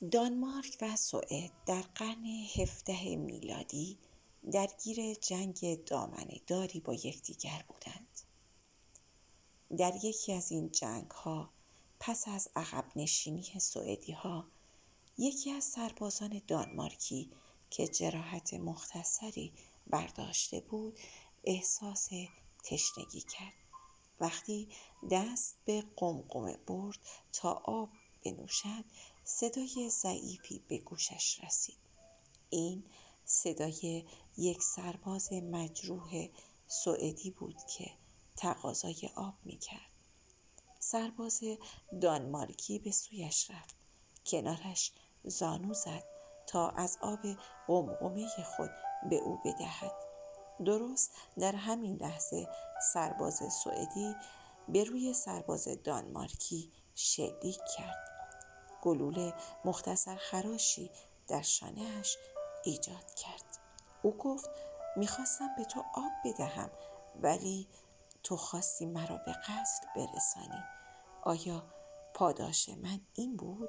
دانمارک و سوئد در قرن 17 میلادی درگیر جنگ دامنه‌داری با یکدیگر بودند. در یکی از این جنگ‌ها پس از عقب نشینی سوئدی‌ها، یکی از سربازان دانمارکی که جراحت مختصری برداشته بود، احساس تشنگی کرد. وقتی دست به قمقمه برد تا آب بنوشد، صدای ضعیفی به گوشش رسید. این صدای یک سرباز مجروح سوئدی بود که تقاضای آب می‌کرد. سرباز دانمارکی به سویش رفت، کنارش زانو زد تا از آب قمقمه خود به او بدهد. درست در همین لحظه سرباز سوئدی به روی سرباز دانمارکی شلیک کرد. گلوله مختصر خراشی در شانه‌اش ایجاد کرد. او گفت: میخواستم به تو آب بدهم، ولی تو خواستی مرا به قتل برسانی. آیا پاداش من این بود؟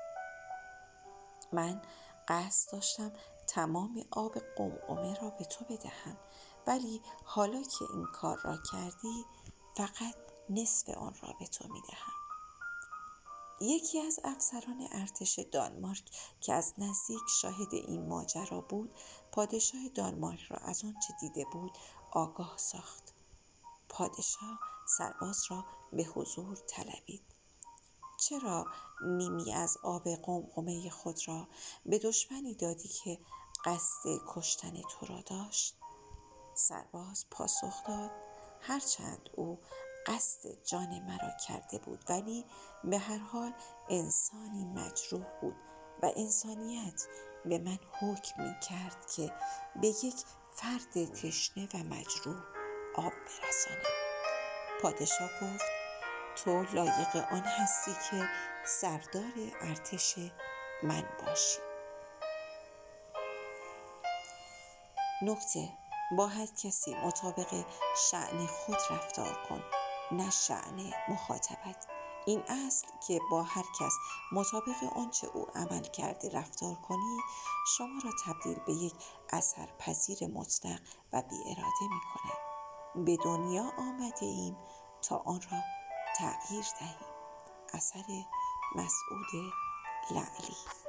من قصد داشتم تمام آب قمقمه را به تو بدهم، ولی حالا که این کار را کردی، فقط نصف آن را به تو میدهم. یکی از افسران ارتش دانمارک که از نزدیک شاهد این ماجرا بود، پادشاه دانمارک را از آنچه دیده بود آگاه ساخت. پادشاه سرباز را به حضور طلبید. چرا نیمی از آب قمقمه خود را به دشمنی دادی که قصد کشتن تو را داشت؟ سرباز پاسخ داد: هرچند او قصد جان مرا کرده بود، ولی به هر حال انسانی مجروح بود و انسانیت به من حکم می کرد که به یک فرد تشنه و مجروح آب برسانم. پادشاه گفت: تو لایق آن هستی که سردار ارتش من باشی. نکته: با هر کسی مطابق شأن خود رفتار کن، نه شأن مخاطبت. این اصل که با هر کس مطابق آنچه او عمل کرده رفتار کنید، شما را تبدیل به یک اثرپذیر مطلق و بی اراده می کند. به دنیا آمده ایم تا آن را تغییر دهیم. اثر مسعود لعلی.